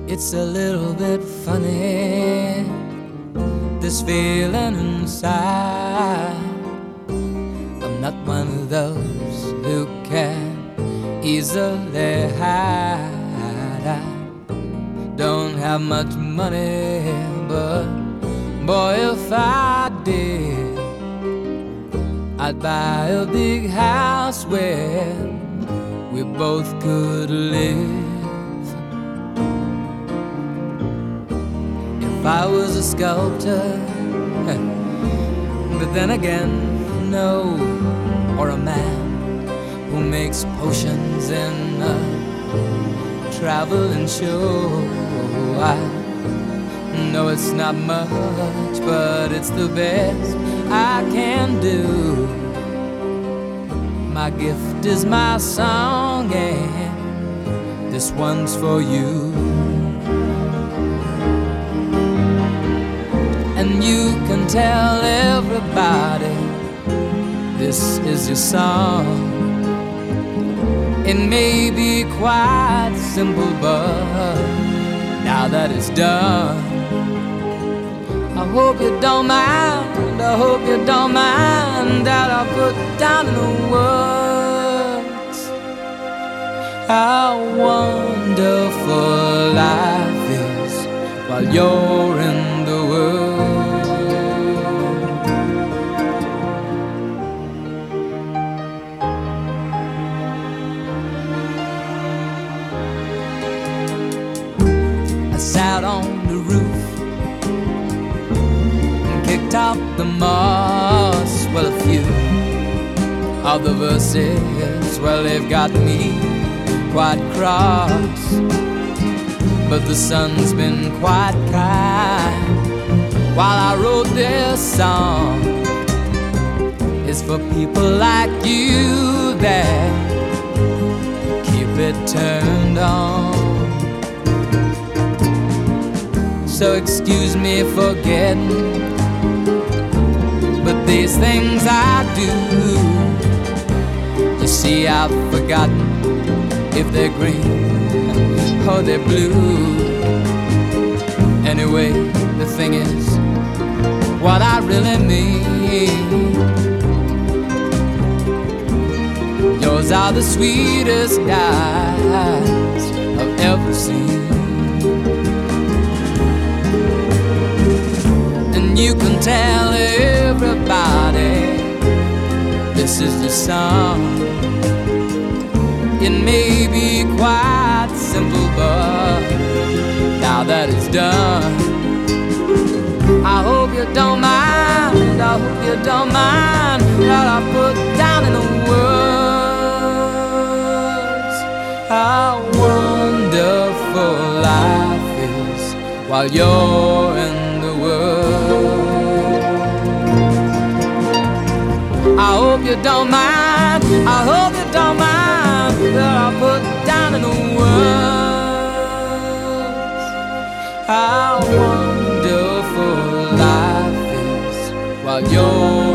It's a little bit funny, this feeling inside. I'm not one of those who can easily hide. I don't have much money, but boy, if I did, I'd buy a big house where we both could live. If I was a sculptor, but then again, no, or a man who makes potions in a traveling show. I know it's not much, but it's the best I can do. My gift is my song, and this one's for you. And you can tell everybody this is your song. It may be quite simple, but now that it's done, I hope you don't mind, I hope you don't mind that I put down in the words how wonderful life is while you're in the world. I sat on the roof and kicked out the moss. Well, a few of the verses, well, they've got me quite cross, but the sun's been quite kind while I wrote this song. It's for people like you that keep it turned on. So excuse me for getting, but these things I do, you see, I've forgotten if they're green or they're blue. Anyway, the thing is, what I really mean, yours are the sweetest eyes I've ever seen. And you can tell everybody this is your song. It may be quite simple, but now that it's done, I hope you don't mind, I hope you don't mind that I put down in the words how wonderful life is while you're in the world. I hope you don't mind, I hope you don't mind that I put down in the words how wonderful life is while you're